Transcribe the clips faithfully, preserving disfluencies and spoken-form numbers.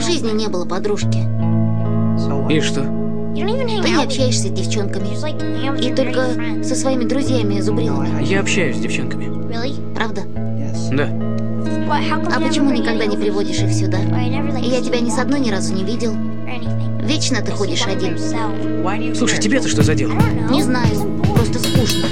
в жизни не было подружки. И что? Ты не общаешься с девчонками. И только со своими друзьями-зубрилами. Я общаюсь с девчонками. Правда? Да. А почему никогда не приводишь их сюда? Я тебя ни с одной ни разу не видел. Вечно ты ходишь один. Слушай, тебе-то что за дело? Не знаю, просто скучно.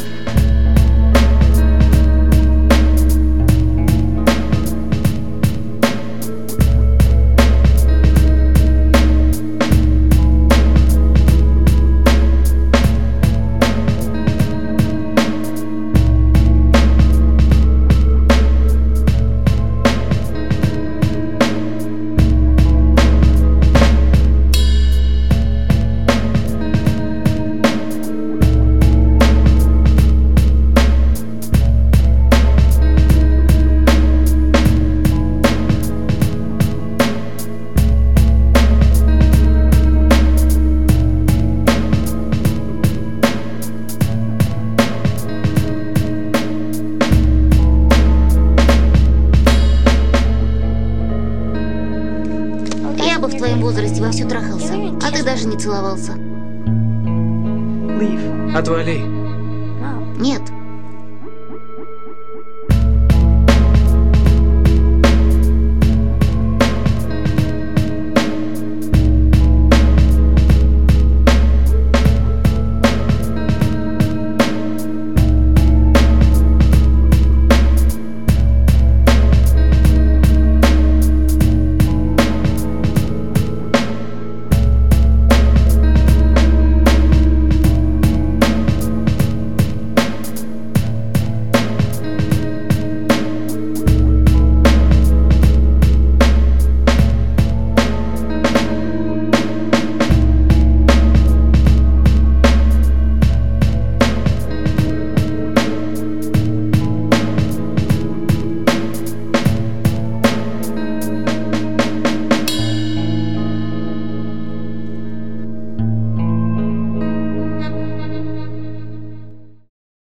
Я бы в твоем возрасте вовсю трахался, а ты даже не целовался. Отвали. Нет.